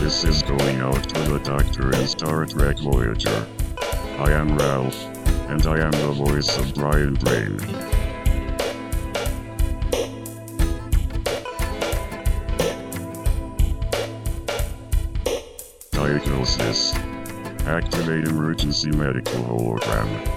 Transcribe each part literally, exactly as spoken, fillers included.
This is going out to the Doctor in Star Trek Voyager. I am Ralph, and I am the voice of Brian Brain. Diagnosis: Activate emergency medical hologram.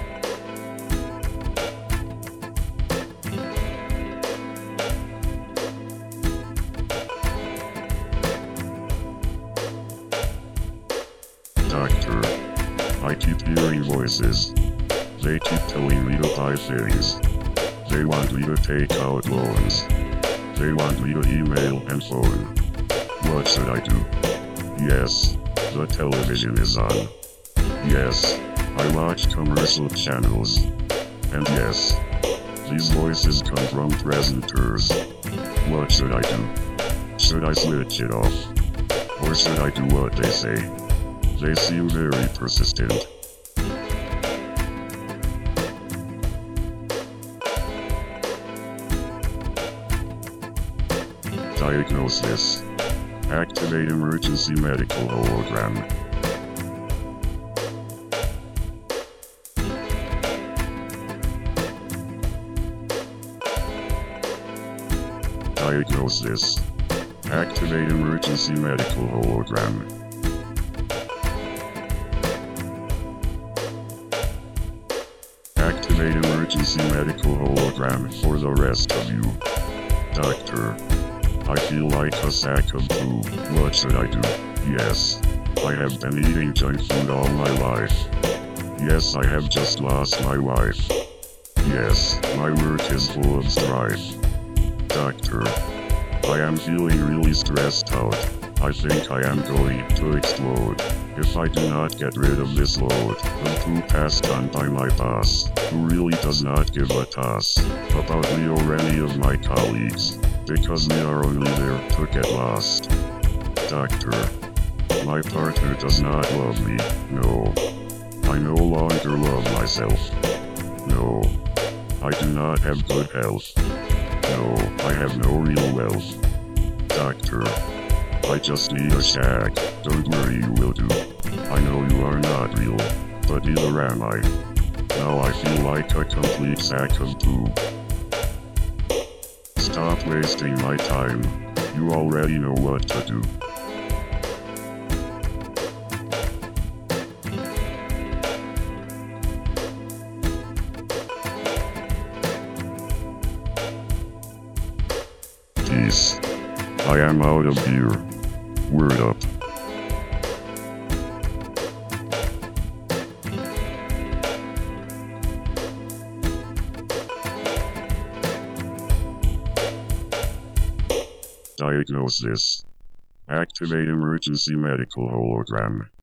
Doctor, I keep hearing voices. They keep telling me to buy things. They want me to take out loans. They want me to email and phone. What should I do? Yes, the television is on. Yes, I watch commercial channels. And yes, these voices come from presenters. What should I do? Should I switch it off? Or should I do what they say? They seem very persistent. Diagnosis: Activate emergency medical hologram. Diagnosis: Activate emergency medical hologram. Activate emergency medical hologram for the rest of you. Doctor, I feel like a sack of poo. What should I do? Yes, I have been eating junk food all my life. Yes, I have just lost my wife. Yes, my work is full of strife. Doctor, I am feeling really stressed out. I think I am going to explode if I do not get rid of this load of poo passed on by my boss, who really does not give a toss about me or any of my colleagues, because we are only there to get lost. Doctor, my partner does not love me. No, I no longer love myself. No, I do not have good health. No, I have no real wealth. Doctor, I just need a shag. Don't worry, you will do. I know you are not real, but neither am I. Now I feel like a complete sack of poo. Stop wasting my time. You already know what to do. Peace. I am out of here. Word up. Diagnosis: Activate emergency medical hologram.